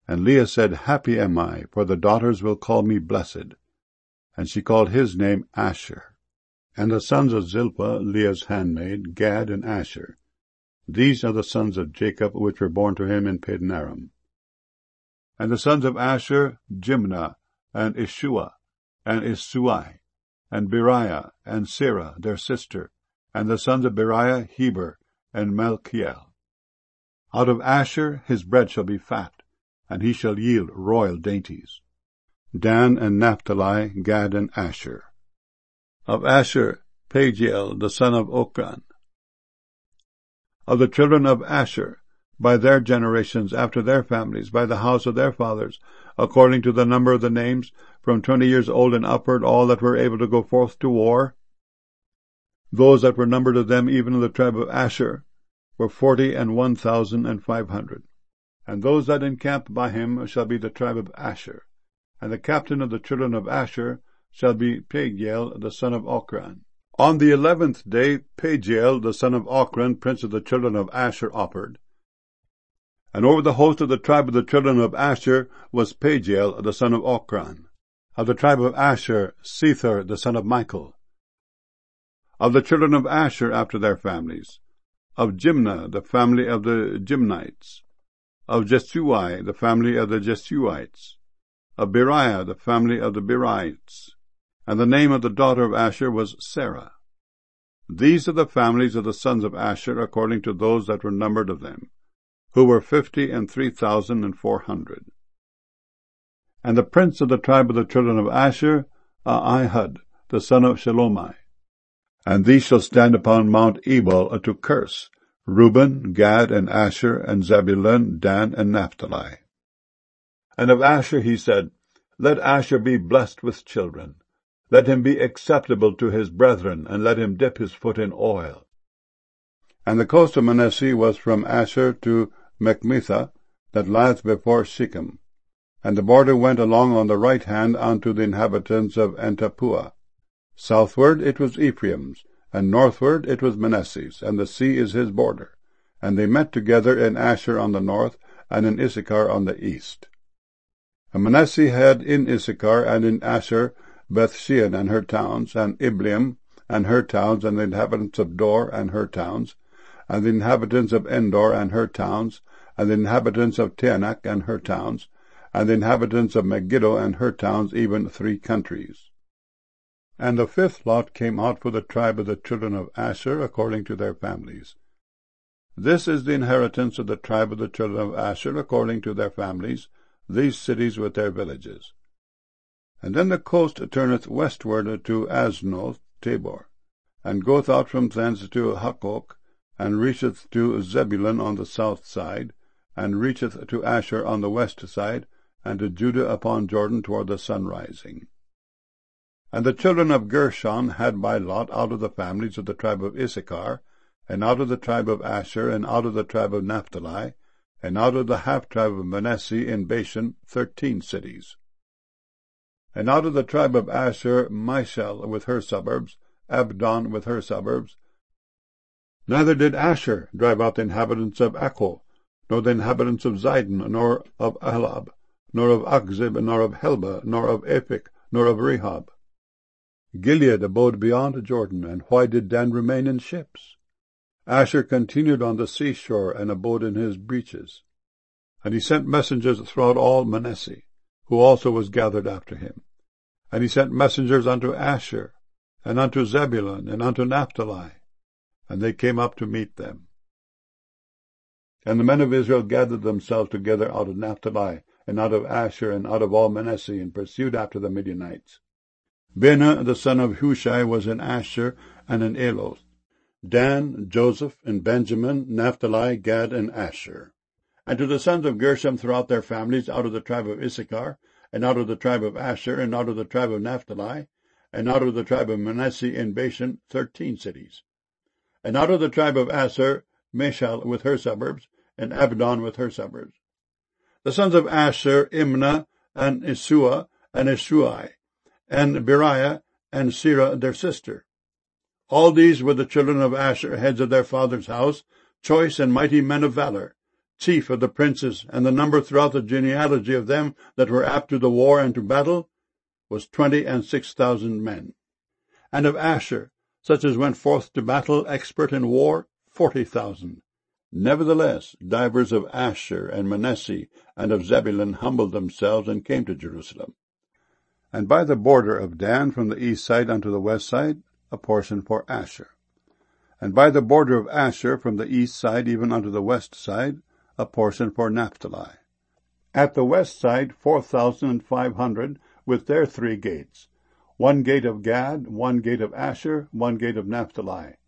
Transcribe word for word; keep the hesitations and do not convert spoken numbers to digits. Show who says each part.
Speaker 1: And Leah said, Happy am I, for the daughters will call me blessed. And she called his name Asher. And the sons of Zilpah, Leah's handmaid, Gad and Asher. These are the sons of Jacob, which were born to him in Padan Aram. And the sons of Asher, Jimnah, and Ishua, and Isui, and Beriah, and Sarah, their sister, and the sons of Beriah, Heber, and Melchiel. Out of Asher his bread shall be fat, and he shall yield royal dainties. Dan and Naphtali, Gad and Asher. Of Asher, Pagiel, the son of Okran. Of the children of Asher, by their generations, after their families, by the house of their fathers, according to the number of the names, from twenty years old and upward, all that were able to go forth to war, those that were numbered of them, even of the tribe of Asher, were forty and one thousand and five hundred. And those that encamp by him shall be the tribe of Asher. And the captain of the children of Asher shall be Pagiel, the son of Okran. On the eleventh day, Pagiel, the son of Okran, prince of the children of Asher, offered. And over the host of the tribe of the children of Asher was Pagiel, the son of Okran. Of the tribe of Asher, Sethur, the son of Michael. Of the children of Asher after their families. Of Jimnah, the family of the Jimnites. Of Jesui, the family of the Jesuites. Of Beriah, the family of the Berites. And the name of the daughter of Asher was Sarah. These are the families of the sons of Asher, according to those that were numbered of them, who were fifty and three thousand and four hundred. And the prince of the tribe of the children of Asher, Ahihud, the son of Shelomai. And these shall stand upon Mount Ebal to curse, Reuben, Gad, and Asher, and Zebulun, Dan, and Naphtali. And of Asher he said, Let Asher be blessed with children. Let him be acceptable to his brethren, and let him dip his foot in oil. And the coast of Manasseh was from Asher to Machmethah, that lieth before Shechem. And the border went along on the right hand unto the inhabitants of Antapua. Southward it was Ephraim's, and northward it was Manasseh's, and the sea is his border. And they met together in Asher on the north, and in Issachar on the east. And Manasseh had in Issachar and in Asher Bethshean and her towns, and Ibleam and her towns, and the inhabitants of Dor and her towns, and the inhabitants of Endor and her towns, and the inhabitants of Taanach and her towns, and the inhabitants of Megiddo and her towns, even three countries. And the fifth lot came out for the tribe of the children of Asher, according to their families. This is the inheritance of the tribe of the children of Asher, according to their families, these cities with their villages. And then the coast turneth westward to Aznoth Tabor, and goeth out from thence to Hukkok, and reacheth to Zebulun on the south side, and reacheth to Asher on the west side, and to Judah upon Jordan toward the sun rising. And the children of Gershon had by lot out of the families of the tribe of Issachar, and out of the tribe of Asher, and out of the tribe of Naphtali, and out of the half-tribe of Manasseh in Bashan, thirteen cities. And out of the tribe of Asher, Mishal with her suburbs, Abdon with her suburbs. Neither did Asher drive out the inhabitants of Akko, nor the inhabitants of Zidon, nor of Ahlab, nor of Achzib, nor of Helba, nor of Aphik, nor of Rehob. Gilead abode beyond Jordan, and why did Dan remain in ships? Asher continued on the seashore, and abode in his breaches. And he sent messengers throughout all Manasseh, who also was gathered after him. And he sent messengers unto Asher, and unto Zebulun, and unto Naphtali, and they came up to meet them. And the men of Israel gathered themselves together out of Naphtali, and out of Asher, and out of all Manasseh, and pursued after the Midianites. Bena the son of Hushai was in Asher, and in Eloth. Dan, Joseph, and Benjamin, Naphtali, Gad, and Asher. And to the sons of Gershom throughout their families, out of the tribe of Issachar, and out of the tribe of Asher, and out of the tribe of Naphtali, and out of the tribe of Manasseh in Bashan, thirteen cities. And out of the tribe of Asher, Mishal with her suburbs, and Abdon with her suburbs. The sons of Asher, Imnah, and Isua, and Isui, and Beriah, and Serah their sister. All these were the children of Asher, heads of their father's house, choice and mighty men of valor. chief of the princes, and the number throughout the genealogy of them that were apt to the war and to battle was twenty and six thousand men. And of Asher, such as went forth to battle, expert in war, forty thousand. Nevertheless, divers of Asher and Manasseh and of Zebulun humbled themselves and came to Jerusalem. And by the border of Dan from the east side unto the west side, a portion for Asher. And by the border of Asher from the east side even unto the west side, a portion for Naphtali. At the west side four thousand and five hundred, with their three gates, one gate of Gad, one gate of Asher, one gate of Naphtali.